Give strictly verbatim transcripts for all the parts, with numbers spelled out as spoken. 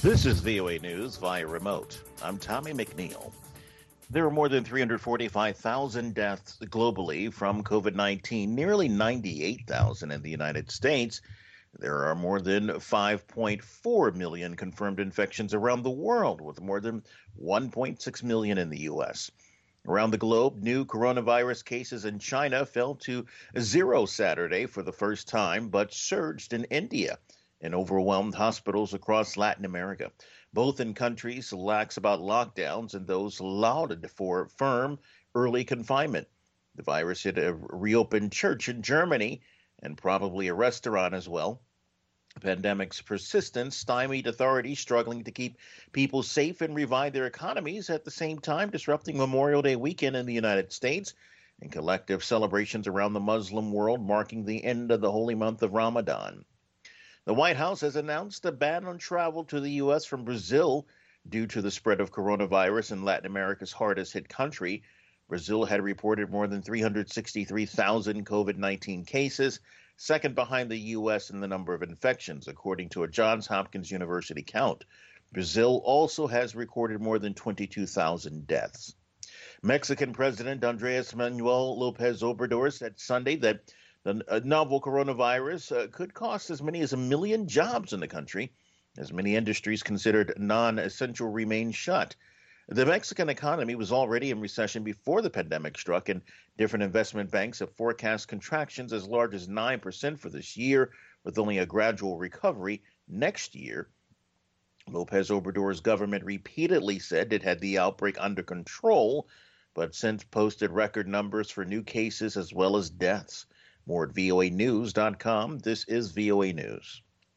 This is V O A News via remote. I'm Tommy McNeil. There are more than three hundred forty-five thousand deaths globally from COVID nineteen, nearly ninety-eight thousand in the United States. There are more than five point four million confirmed infections around the world, with more than one point six million in the U S. Around the globe, new coronavirus cases in China fell to zero Saturday for the first time, but surged in India and overwhelmed hospitals across Latin America. Both in countries lax about lockdowns and those lauded for firm early confinement. The virus hit a reopened church in Germany and probably a restaurant as well. The pandemic's persistence stymied authorities struggling to keep people safe and revive their economies, at the same time disrupting Memorial Day weekend in the United States and collective celebrations around the Muslim world, marking the end of the holy month of Ramadan. The White House has announced a ban on travel to the U S from Brazil due to the spread of coronavirus in Latin America's hardest hit country. Brazil had reported more than three hundred sixty-three thousand COVID nineteen cases, second behind the U S in the number of infections, according to a Johns Hopkins University count. Brazil also has recorded more than twenty-two thousand deaths. Mexican President Andrés Manuel López Obrador said Sunday that the novel coronavirus uh, could cost as many as a million jobs in the country, as many industries considered non-essential remain shut. The Mexican economy was already in recession before the pandemic struck, and different investment banks have forecast contractions as large as nine percent for this year, with only a gradual recovery next year. López Obrador's government repeatedly said it had the outbreak under control, but since posted record numbers for new cases as well as deaths. More at V O A news dot com. This is V O A News.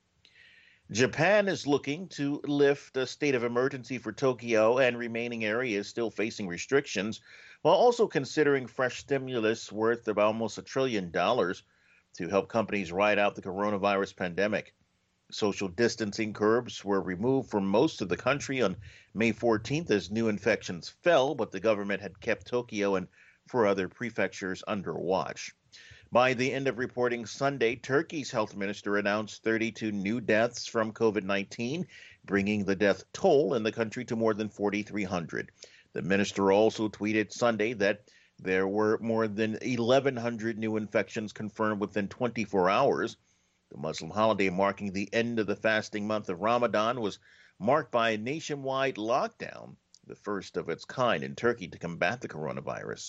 Japan is looking to lift a state of emergency for Tokyo and remaining areas still facing restrictions, while also considering fresh stimulus worth of almost a trillion dollars to help companies ride out the coronavirus pandemic. Social distancing curbs were removed from most of the country on May fourteenth as new infections fell, but the government had kept Tokyo and four other prefectures under watch. By the end of reporting Sunday, Turkey's health minister announced thirty-two new deaths from COVID nineteen, bringing the death toll in the country to more than forty-three hundred. The minister also tweeted Sunday that there were more than eleven hundred new infections confirmed within twenty-four hours. The Muslim holiday marking the end of the fasting month of Ramadan was marked by a nationwide lockdown, the first of its kind in Turkey to combat the coronavirus.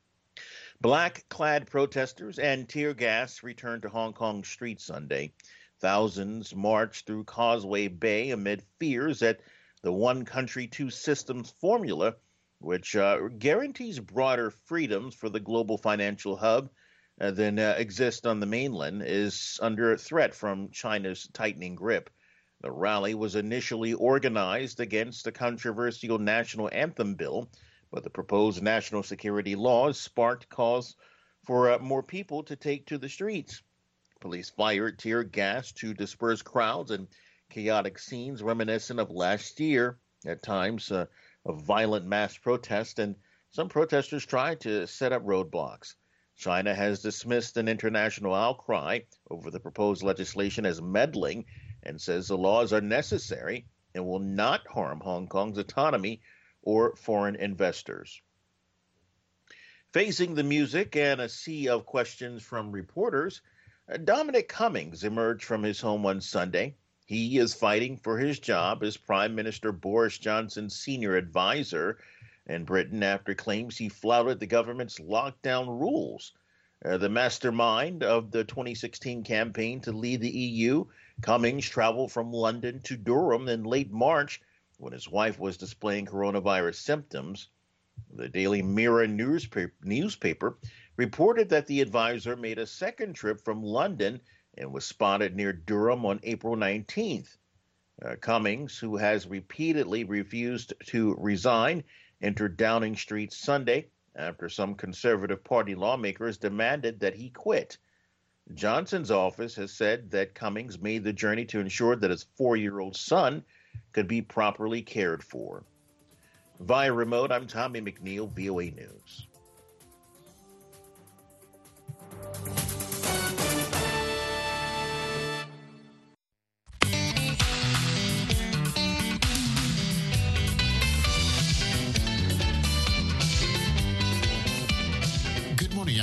Black-clad protesters and tear gas returned to Hong Kong streets Sunday. Thousands marched through Causeway Bay amid fears that the one country, two systems formula, which uh, guarantees broader freedoms for the global financial hub uh, than uh, exist on the mainland, is under threat from China's tightening grip. The rally was initially organized against the controversial national anthem bill, but the proposed national security laws sparked calls for uh, more people to take to the streets. Police fired tear gas to disperse crowds and chaotic scenes reminiscent of last year, at times uh, of violent mass protest, and some protesters tried to set up roadblocks. China has dismissed an international outcry over the proposed legislation as meddling and says the laws are necessary and will not harm Hong Kong's autonomy or foreign investors. Facing the music and a sea of questions from reporters, Dominic Cummings emerged from his home on Sunday. He is fighting for his job as Prime Minister Boris Johnson's senior advisor in Britain after claims he flouted the government's lockdown rules. Uh, the mastermind of the twenty sixteen campaign to lead the E U, Cummings traveled from London to Durham in late March when his wife was displaying coronavirus symptoms. The Daily Mirror newspaper, newspaper reported that the advisor made a second trip from London and was spotted near Durham on April nineteenth. Uh, Cummings, who has repeatedly refused to resign, entered Downing Street Sunday after some Conservative Party lawmakers demanded that he quit. Johnson's office has said that Cummings made the journey to ensure that his four-year-old son could be properly cared for. Via remote, I'm Tommy McNeil, V O A News.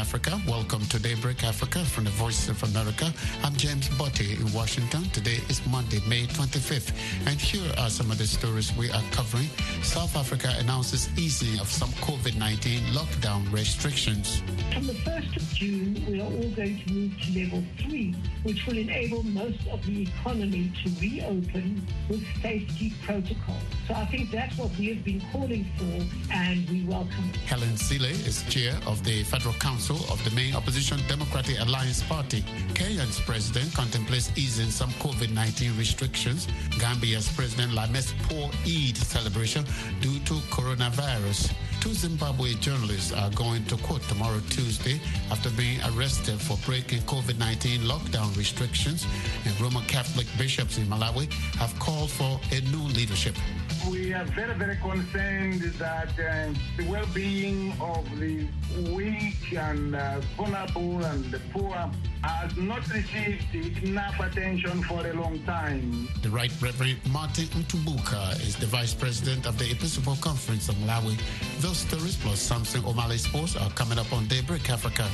Africa. Welcome to Daybreak Africa from the Voice of America. I'm James Botti in Washington. Today is Monday, May twenty-fifth. And here are some of the stories we are covering. South Africa announces easing of some COVID nineteen lockdown restrictions. From the first of June, we are all going to move to level three, which will enable most of the economy to reopen with safety protocols. So I think that's what we have been calling for, and we welcome it. Helen Zille is chair of the Federal Council of the main opposition Democratic Alliance Party. Kenya's president contemplates easing some COVID nineteen restrictions. Gambia's president laments poor Eid celebration due to coronavirus. Two Zimbabwe journalists are going to court tomorrow, Tuesday, after being arrested for breaking COVID nineteen lockdown restrictions. And Roman Catholic bishops in Malawi have called for a new leadership. We are very, very concerned that uh, the well-being of the weak and uh, vulnerable and the poor has not received enough attention for a long time. The Right Reverend Martin Mtumbuka is the Vice President of the Episcopal Conference of Malawi. Those stories plus Samson O'Malley Sports are coming up on Daybreak Africa.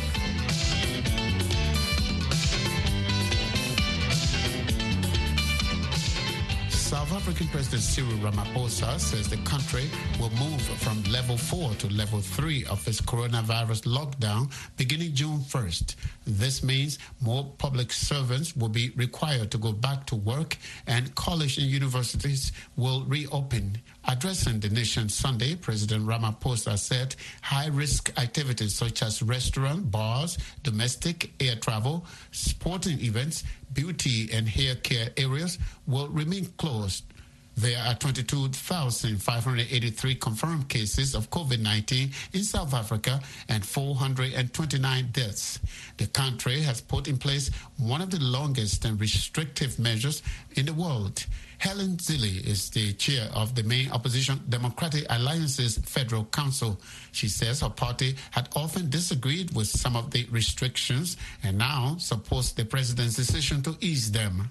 South African President Cyril Ramaphosa says the country will move from level four to level three of its coronavirus lockdown beginning June first. This means more public servants will be required to go back to work and college and universities will reopen. Addressing the nation Sunday, President Ramaphosa said high-risk activities such as restaurant, bars, domestic air travel, sporting events, beauty and hair care areas will remain closed. There are twenty-two thousand five hundred eighty-three confirmed cases of COVID nineteen in South Africa and four hundred twenty-nine deaths. The country has put in place one of the longest and restrictive measures in the world. Helen Zille is the chair of the main opposition Democratic Alliance's Federal Council. She says her party had often disagreed with some of the restrictions and now supports the president's decision to ease them.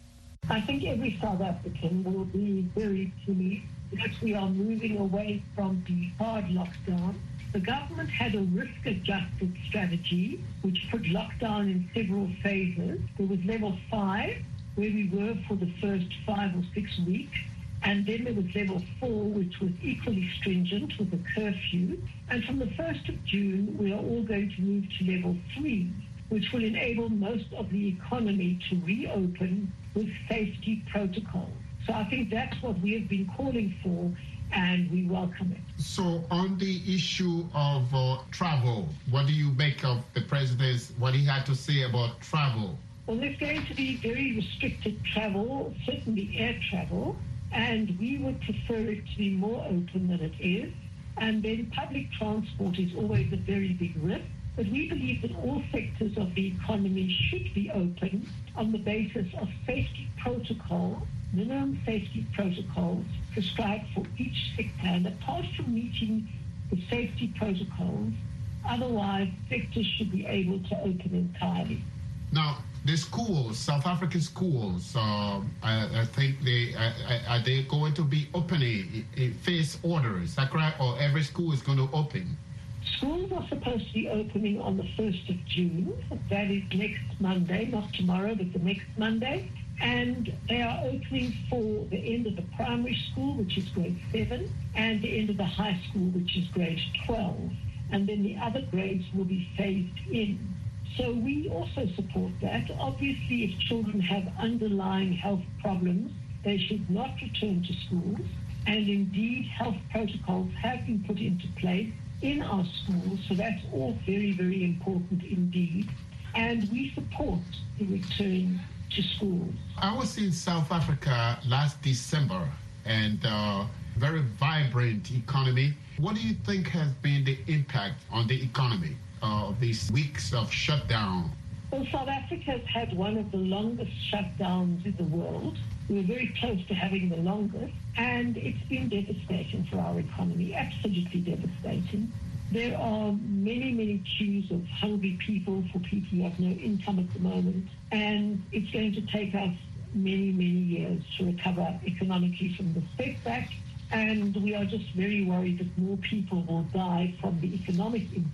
I think every South African will be very pleased that we are moving away from the hard lockdown. The government had a risk-adjusted strategy which put lockdown in several phases. There was level five, where we were for the first five or six weeks. And then there was level four, which was equally stringent with a curfew. And from the first of June, we are all going to move to level three, which will enable most of the economy to reopen with safety protocols. So I think that's what we have been calling for, and we welcome it. So on the issue of uh, travel, what do you make of the president's, what he had to say about travel? Well, there's going to be very restricted travel, certainly air travel, and we would prefer it to be more open than it is. And then public transport is always a very big risk. But we believe that all sectors of the economy should be open on the basis of safety protocol, minimum safety protocols prescribed for each sector. And apart from meeting the safety protocols, otherwise sectors should be able to open entirely. Now, the schools, South African schools, um, I, I think they uh, are they going to be opening in phase orders? Is that correct? Or every school is going to open? Schools are supposed to be opening on the first of June. That is next Monday, not tomorrow, but the next Monday. And they are opening for the end of the primary school, which is grade seven, and the end of the high school, which is grade twelve. And then the other grades will be phased in. So we also support that. Obviously, if children have underlying health problems, they should not return to schools. And indeed, health protocols have been put into place in our schools, so that's all very, very important indeed. And we support the return to schools. I was in South Africa last December, and uh, very vibrant economy. What do you think has been the impact on the economy of these weeks of shutdown? Well, South Africa has had one of the longest shutdowns in the world. We were very close to having the longest, and it's been devastating for our economy, absolutely devastating. There are many, many queues of hungry people for people who have no income at the moment, and it's going to take us many, many years to recover economically from the setback, and we are just very worried that more people will die from the economic impact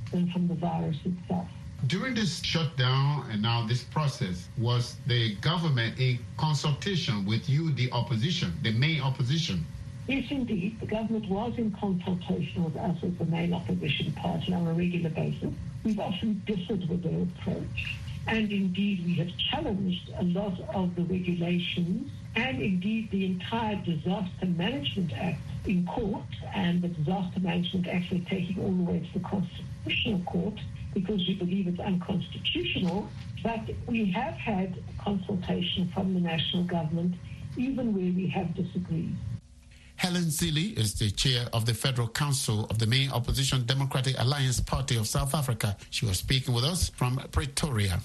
than from the virus itself. During this shutdown and now this process, was the government in consultation with you, the opposition, the main opposition? Yes, indeed. The government was in consultation with us as the main opposition party on a regular basis. We've often differed with their approach. And indeed, we have challenged a lot of the regulations and indeed the entire Disaster Management Act in court. And the Disaster Management Act we're taking all the way to the Constitutional Court because we believe it's unconstitutional. But we have had consultation from the national government, even where we have disagreed. Helen Zille is the chair of the Federal Council of the main opposition Democratic Alliance Party of South Africa. She was speaking with us from Pretoria.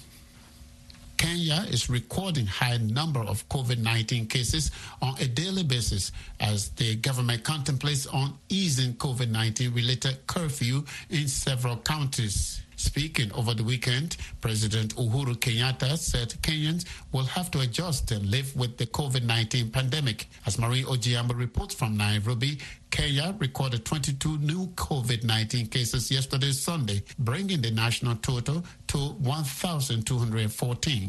Kenya is recording high number of COVID nineteen cases on a daily basis as the government contemplates on easing COVID nineteen related curfew in several counties. Speaking over the weekend, President Uhuru Kenyatta said Kenyans will have to adjust and live with the COVID nineteen pandemic. As Marie Ojiambo reports from Nairobi, Kenya recorded twenty-two new COVID nineteen cases yesterday, Sunday, bringing the national total to one thousand two hundred fourteen.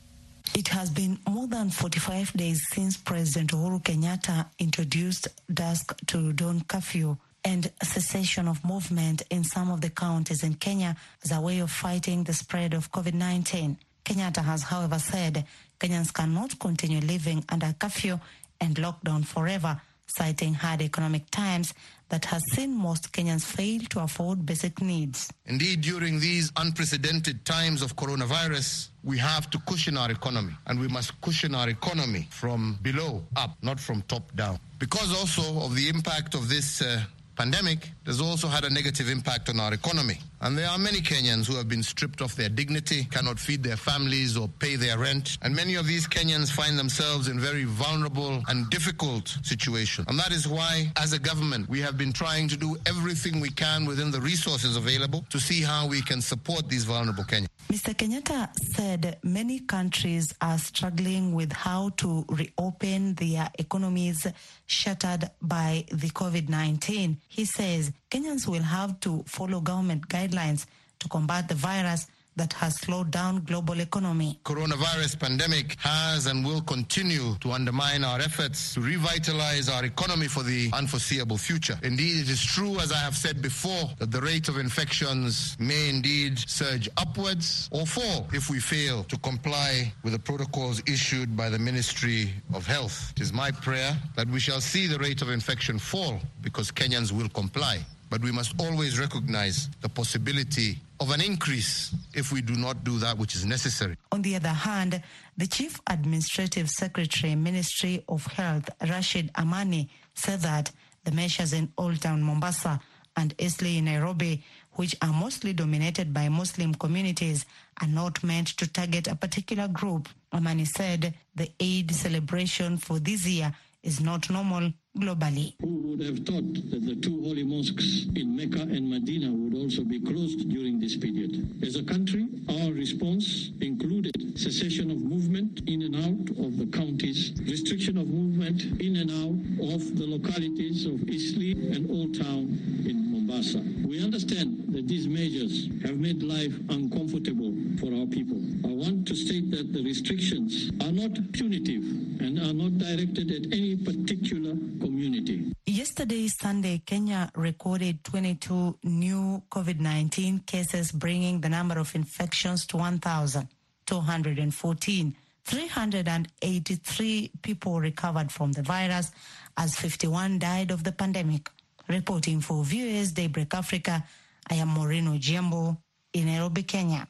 It has been more than forty-five days since President Uhuru Kenyatta introduced dusk to dawn curfew and cessation of movement in some of the counties in Kenya as a way of fighting the spread of COVID nineteen. Kenyatta has, however, said Kenyans cannot continue living under curfew and lockdown forever, citing hard economic times that has seen most Kenyans fail to afford basic needs. Indeed, during these unprecedented times of coronavirus, we have to cushion our economy, and we must cushion our economy from below up, not from top down. Because also of the impact of this uh, pandemic has also had a negative impact on our economy. And there are many Kenyans who have been stripped of their dignity, cannot feed their families or pay their rent. And many of these Kenyans find themselves in very vulnerable and difficult situations. And that is why, as a government, we have been trying to do everything we can within the resources available to see how we can support these vulnerable Kenyans. Mister Kenyatta said many countries are struggling with how to reopen their economies shattered by the COVID nineteen. He says Kenyans will have to follow government guidelines to combat the virus that has slowed down global economy. Coronavirus pandemic has and will continue to undermine our efforts to revitalize our economy for the unforeseeable future. Indeed, it is true, as I have said before, that the rate of infections may indeed surge upwards or fall if we fail to comply with the protocols issued by the Ministry of Health. It is my prayer that we shall see the rate of infection fall because Kenyans will comply. But we must always recognize the possibility of an increase if we do not do that which is necessary. On the other hand, the Chief Administrative Secretary, Ministry of Health, Rashid Amani, said that the measures in Old Town Mombasa and Eastleigh in Nairobi, which are mostly dominated by Muslim communities, are not meant to target a particular group. Amani said the Eid celebration for this year is not normal globally. Who would have thought that the two holy mosques in Mecca and Medina would also be closed during this period? As a country, our response included cessation of movement in and out of the counties, restriction of movement in and out of the localities of Eastleigh and Old Town in Mombasa. We understand that these measures have made life uncomfortable for our people. I want to state that the restrictions are not punitive and are not directed at any particular community. Yesterday, Sunday, Kenya recorded twenty-two new COVID nineteen cases, bringing the number of infections to one thousand two hundred fourteen. three hundred eighty-three people recovered from the virus, as fifty-one died of the pandemic. Reporting for Viewers Daybreak Africa, I am Maureen Ojiambo in Nairobi, Kenya.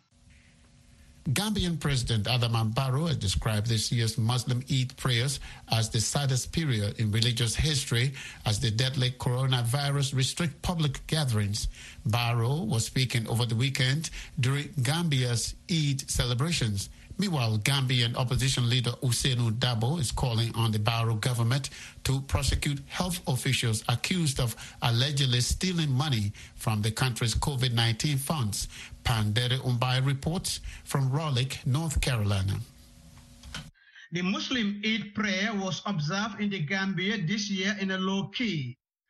Gambian President Adama Barrow has described this year's Muslim Eid prayers as the saddest period in religious history as the deadly coronavirus restrict public gatherings. Barrow was speaking over the weekend during Gambia's Eid celebrations. Meanwhile, Gambian opposition leader Ousainou Darboe is calling on the Barrow government to prosecute health officials accused of allegedly stealing money from the country's COVID nineteen funds. Pandere Umbai reports from Raleigh, North Carolina. The Muslim Eid prayer was observed in the Gambia this year in a low key.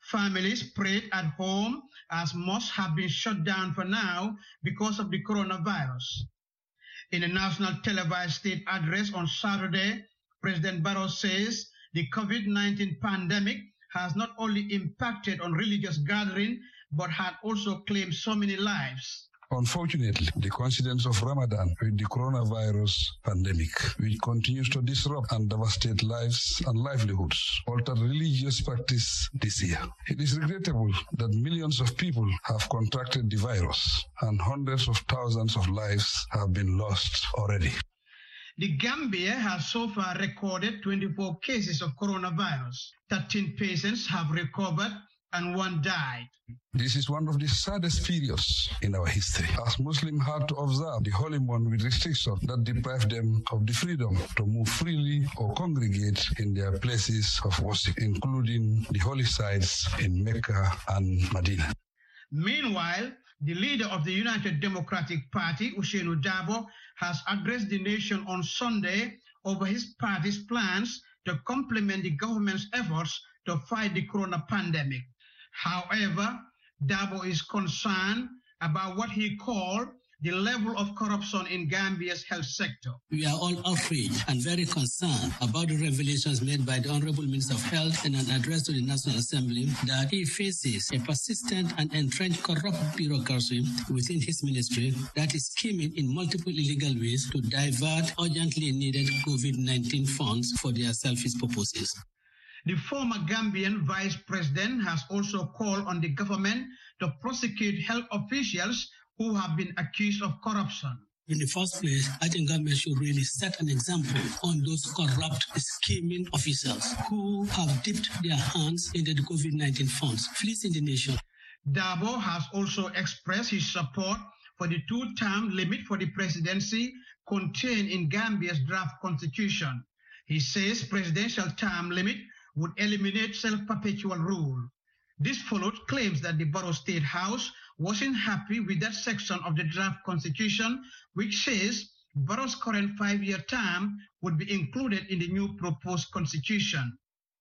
Families prayed at home as mosques have been shut down for now because of the coronavirus. In a national televised state address on Saturday, President Barrow says the COVID nineteen pandemic has not only impacted on religious gathering, but had also claimed so many lives. Unfortunately, the coincidence of Ramadan with the coronavirus pandemic, which continues to disrupt and devastate lives and livelihoods, altered religious practice this year. It is regrettable that millions of people have contracted the virus and hundreds of thousands of lives have been lost already. The Gambia has so far recorded twenty-four cases of coronavirus. thirteen patients have recovered and one died. This is one of the saddest periods in our history, as Muslims had to observe the holy month with restrictions that deprive them of the freedom to move freely or congregate in their places of worship, including the holy sites in Mecca and Medina. Meanwhile, the leader of the United Democratic Party, Ousainou Darboe, has addressed the nation on Sunday over his party's plans to complement the government's efforts to fight the corona pandemic. However, Darboe is concerned about what he called the level of corruption in Gambia's health sector. We are all outraged and very concerned about the revelations made by the Honorable Minister of Health in an address to the National Assembly that he faces a persistent and entrenched corrupt bureaucracy within his ministry that is scheming in multiple illegal ways to divert urgently needed COVID nineteen funds for their selfish purposes. The former Gambian vice president has also called on the government to prosecute health officials who have been accused of corruption. In the first place, I think government should really set an example on those corrupt, scheming officials who have dipped their hands into the COVID nineteen funds, fleecing the nation. Darboe has also expressed his support for the two-term limit for the presidency contained in Gambia's draft constitution. He says presidential term limit would eliminate self-perpetual rule. This followed claims that the Barrow State House wasn't happy with that section of the draft constitution, which says Barrow's current five-year term would be included in the new proposed constitution.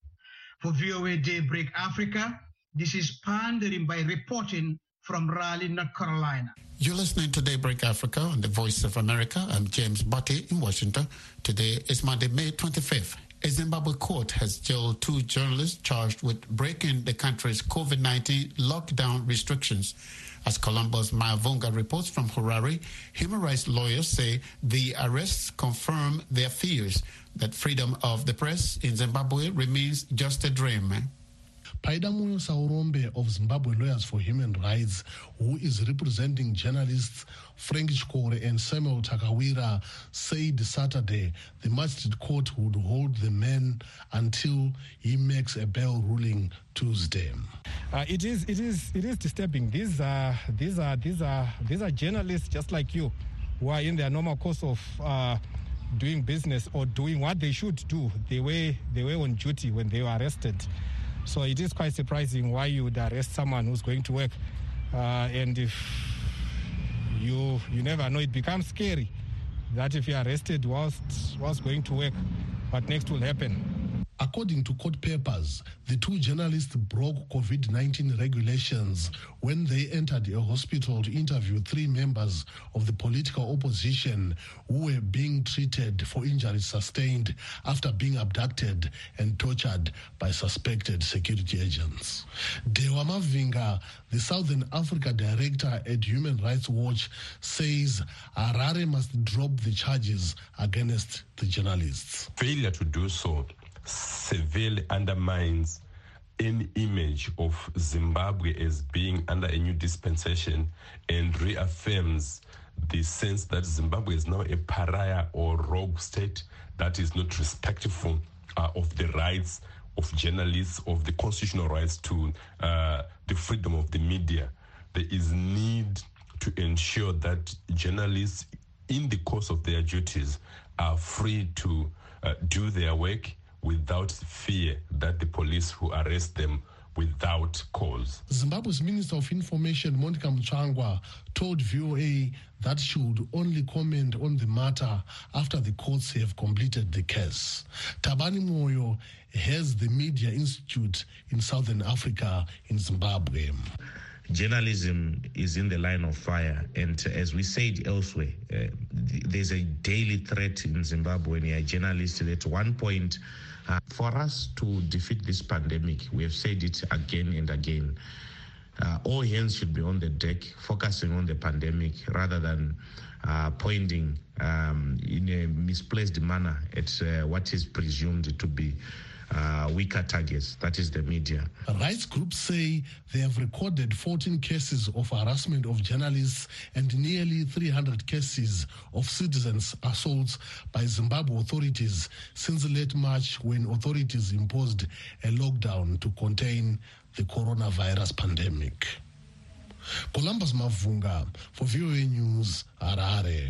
For V O A Daybreak Africa, this is Pandering by reporting from Raleigh, North Carolina. You're listening to Daybreak Africa on the Voice of America. I'm James Botti in Washington. Today is Monday, May twenty-fifth. A Zimbabwe court has jailed two journalists charged with breaking the country's COVID nineteen lockdown restrictions. As Columbo's Maya Vunga reports from Harare, human rights lawyers say the arrests confirm their fears that freedom of the press in Zimbabwe remains just a dream. Paidamoyo Saurombe of Zimbabwe Lawyers for Human Rights, who is representing journalists Frank Chikore and Samuel Takawira, said Saturday the magistrate court would hold the man until he makes a bail ruling Tuesday. Uh, it is, it is, it is disturbing. These are, these are, these are, these are journalists just like you, who are in their normal course of uh, doing business or doing what they should do. They were, they were on duty when they were arrested. So it is quite surprising why you would arrest someone who's going to work. Uh, and if you you never know, it becomes scary that if you're arrested whilst, whilst going to work, what next will happen? According to court papers, the two journalists broke COVID nineteen regulations when they entered a hospital to interview three members of the political opposition who were being treated for injuries sustained after being abducted and tortured by suspected security agents. Dewa Mavinga, the Southern Africa director at Human Rights Watch, says Harare must drop the charges against the journalists. Failure to do so severely undermines any image of Zimbabwe as being under a new dispensation and reaffirms the sense that Zimbabwe is now a pariah or rogue state that is not respectful uh, of the rights of journalists, of the constitutional rights to uh, the freedom of the media. There is need to ensure that journalists, in the course of their duties, are free to uh, do their work without fear that the police who arrest them without cause. Zimbabwe's Minister of Information, Monica Mchangwa, told V O A that she would only comment on the matter after the courts have completed the case. Tabani Moyo has the Media Institute in Southern Africa in Zimbabwe. Journalism is in the line of fire, and as we said elsewhere, uh, there's a daily threat in Zimbabwe when you're a journalist. At one point, uh, for us to defeat this pandemic, we have said it again and again, uh, all hands should be on the deck, focusing on the pandemic rather than uh, pointing um, in a misplaced manner at uh, what is presumed to be Uh, weaker targets, that is the media. Rights groups say they have recorded fourteen cases of harassment of journalists and nearly three hundred cases of citizens' assaults by Zimbabwe authorities since late March, when authorities imposed a lockdown to contain the coronavirus pandemic. Columbus Mavunga for V O A News, Harare.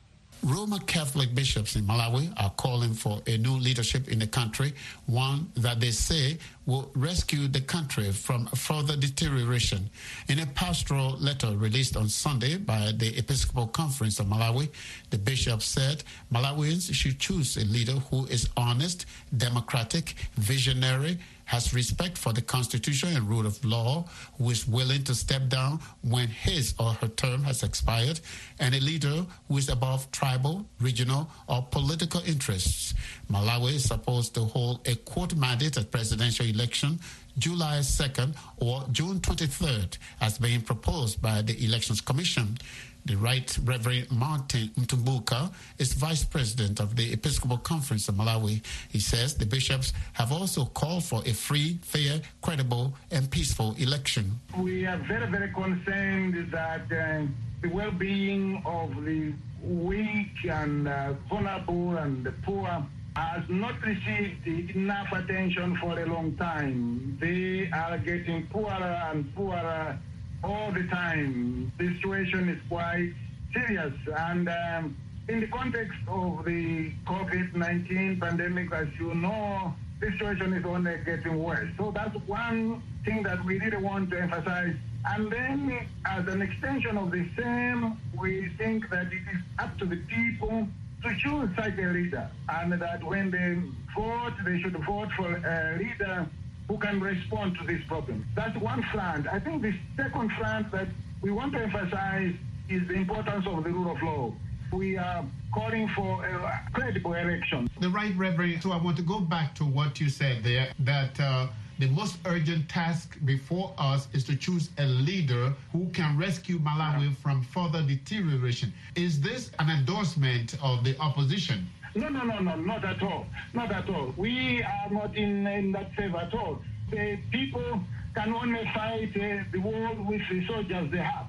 Roman Catholic bishops in Malawi are calling for a new leadership in the country, one that they say will rescue the country from further deterioration. In a pastoral letter released on Sunday by the Episcopal Conference of Malawi, the bishop said Malawians should choose a leader who is honest, democratic, visionary, has respect for the Constitution and rule of law, who is willing to step down when his or her term has expired, and a leader who is above tribal, regional, or political interests. Malawi is supposed to hold a quote mandate at presidential election July second or June twenty-third, as being proposed by the Elections Commission. The Right Reverend Martin Mtumbuka is Vice President of the Episcopal Conference of Malawi. He says the bishops have also called for a free, fair, credible, and peaceful election. We are very, very concerned that uh, the well-being of the weak and uh, vulnerable and the poor has not received enough attention for a long time. They are getting poorer and poorer all the time. The situation is quite serious, and um, in the context of the COVID nineteen pandemic, as you know, the situation is only getting worse. So that's one thing that we really want to emphasize. And then, as an extension of the same, we think that it is up to the people to choose such a leader, and that when they vote, they should vote for a leader who can respond to this problem. That's one front. I think the second front that we want to emphasize is the importance of the rule of law. We are calling for a credible election. The Right Reverend, so I want to go back to what you said there, that uh, the most urgent task before us is to choose a leader who can rescue Malawi yeah. from further deterioration. Is this an endorsement of the opposition? No, no, no, no, not at all. Not at all. We are not in, in that favor at all. The people can only fight uh, the war with the soldiers they have.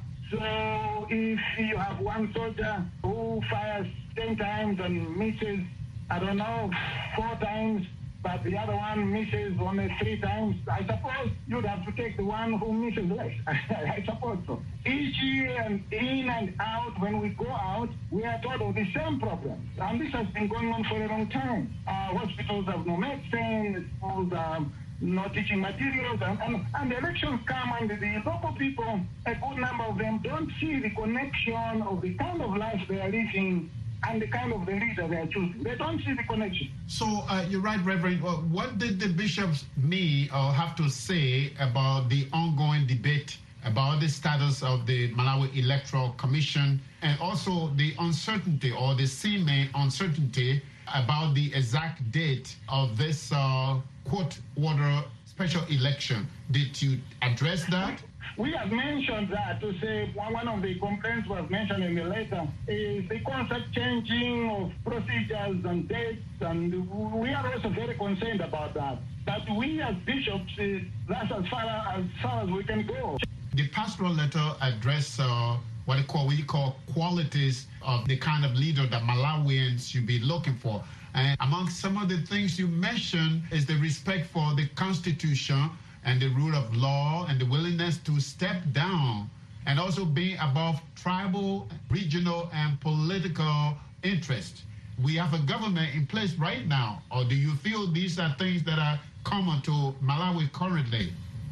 So if you have one soldier who fires ten times and misses, I don't know, four times, but the other one misses only three times, I suppose you'd have to take the one who misses less. I suppose so. Each year and in and out, when we go out, we are told of the same problems. And this has been going on for a long time. Uh, hospitals have no medicine, schools are no teaching materials, and, and, and the elections come, and the local people, a good number of them, don't see the connection of the kind of life they are living and the kind of the leader they are choosing. They don't see the connection. So uh, you're right, Reverend. Well, what did the bishops mean or have to say about the ongoing debate about the status of the Malawi Electoral Commission, and also the uncertainty or the seeming uncertainty about the exact date of this uh, court order special election? Did you address that? We have mentioned that to say one of the complaints was mentioned in the letter is the constant changing of procedures and dates, and we are also very concerned about that. But we as bishops, that's as far as, far as we can go. The pastoral letter addressed uh, what we call, we call qualities of the kind of leader that Malawians should be looking for. And among some of the things you mentioned is the respect for the Constitution and the rule of law, and the willingness to step down, and also being above tribal, regional, and political interest. We have a government in place right now, or do you feel these are things that are common to Malawi currently?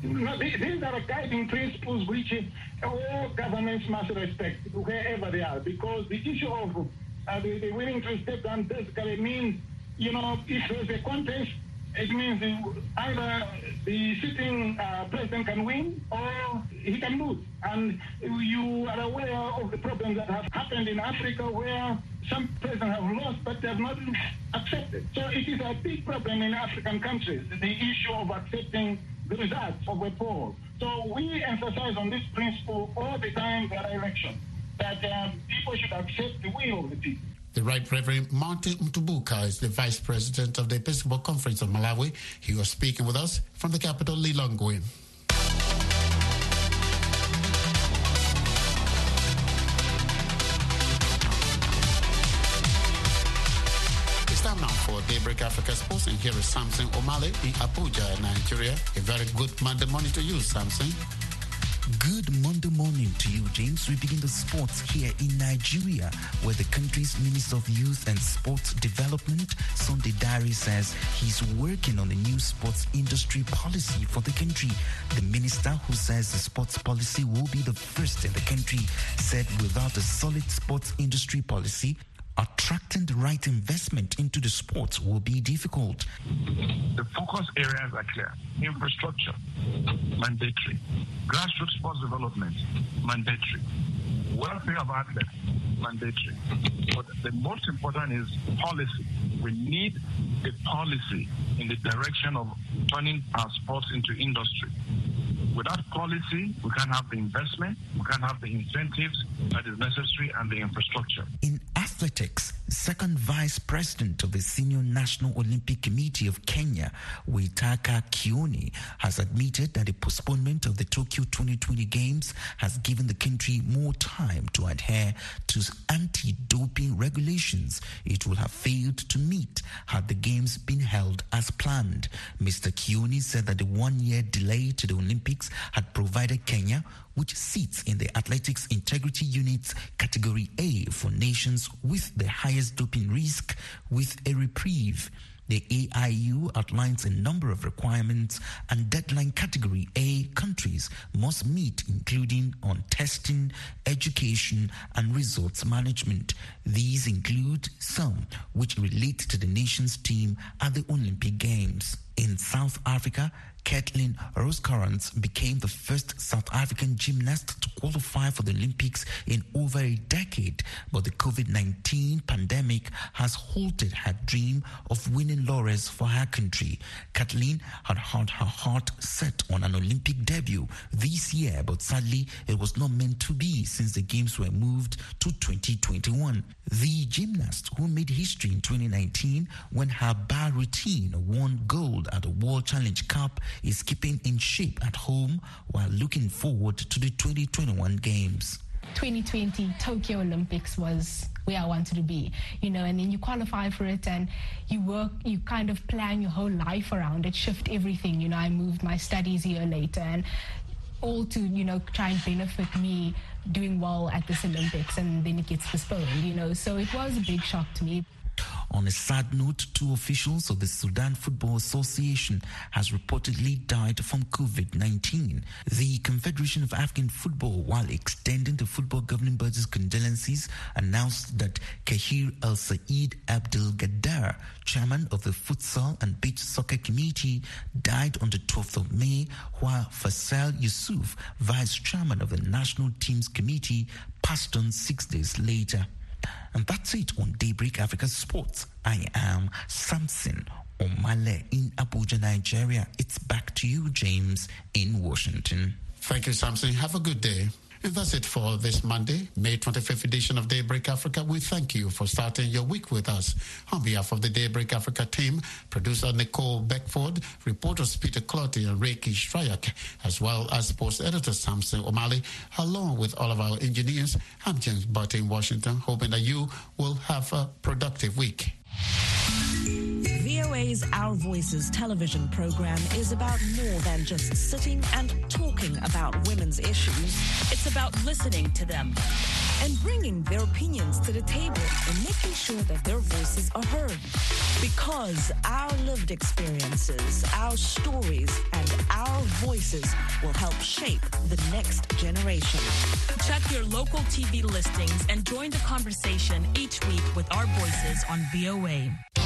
No, these are guiding principles which all governments must respect wherever they are, because the issue of uh, the, the willing to step down basically means, you know, if there's a contest, it means either the sitting uh, president can win or he can lose. And you are aware of the problems that have happened in Africa where some presidents have lost, but they have not accepted. So it is a big problem in African countries, the issue of accepting the results of a poll. So we emphasize on this principle all the time at election, that uh, people should accept the will of the people. The Right Reverend Martin Mtubuka is the Vice President of the Episcopal Conference of Malawi. He was speaking with us from the capital, Lilongwe. It's time now for Daybreak Africa Sports, and here is Samson Omale in Abuja, Nigeria. A very good Monday morning to you, Samson. Good Monday morning to you, James. We begin the sports here in Nigeria, where the country's Minister of Youth and Sports Development, Sunday Dare, says he's working on a new sports industry policy for the country. The minister, who says the sports policy will be the first in the country, said without a solid sports industry policy, attracting the right investment into the sports will be difficult. The focus areas are clear. Infrastructure, mandatory. Grassroots sports development, mandatory. Welfare of athletes, mandatory. But the most important is policy. We need a policy in the direction of turning our sports into industry. Without policy, we can't have the investment, we can't have the incentives that is necessary, and the infrastructure. In athletics, second vice president of the Senior National Olympic Committee of Kenya, Waitaka Kioni, has admitted that the postponement of the Tokyo twenty twenty Games has given the country more time to adhere to anti-doping regulations it would have failed to meet had the Games been held as planned. Mister Kioni said that the one-year delay to the Olympics had provided Kenya, which sits in the Athletics Integrity Unit's Category A for nations with the highest doping risk, with a reprieve. The A I U outlines a number of requirements and deadline Category A countries must meet, including on testing, education, and results management. These include some which relate to the nation's team at the Olympic Games. In South Africa, Kathleen Rosecrans became the first South African gymnast to qualify for the Olympics in over a decade, but the COVID nineteen pandemic has halted her dream of winning laurels for her country. Kathleen had had her heart set on an Olympic debut this year, but sadly it was not meant to be since the Games were moved to twenty twenty-one. The gymnast, who made history in twenty nineteen when her bar routine won gold at the World Challenge Cup, is keeping in shape at home while looking forward to the twenty twenty-one Games. twenty twenty Tokyo Olympics was where I wanted to be, you know, and then you qualify for it and you work, you kind of plan your whole life around it, shift everything. You know, I moved my studies a year later, and all to, you know, try and benefit me doing well at this Olympics, and then it gets postponed, you know, so it was a big shock to me. On a sad note, two officials of the Sudan Football Association has reportedly died from COVID nineteen. The Confederation of African Football, while extending the football governing body's condolences, announced that Kahir El Said Abdel Gaddar, chairman of the Futsal and Beach Soccer Committee, died on the twelfth of May, while Faisal Yusuf, vice chairman of the National Teams Committee, passed on six days later. And that's it on Daybreak Africa Sports. I am Samson Omale in Abuja, Nigeria. It's back to you, James, in Washington. Thank you, Samson. Have a good day. And that's it for this Monday, May twenty-fifth edition of Daybreak Africa. We thank you for starting your week with us. On behalf of the Daybreak Africa team, producer Nicole Beckford, reporters Peter Clotty and Reiki Shryak, as well as sports editor Samson Omale, along with all of our engineers, I'm James Butt in Washington, hoping that you will have a productive week. V O A's Our Voices television program is about more than just sitting and talking about women's issues. It's about listening to them and bringing their opinions to the table and making sure that their voices are heard. Because our lived experiences, our stories, and our voices will help shape the next generation. Check your local T V listings and join the conversation each week with our voices on V O A.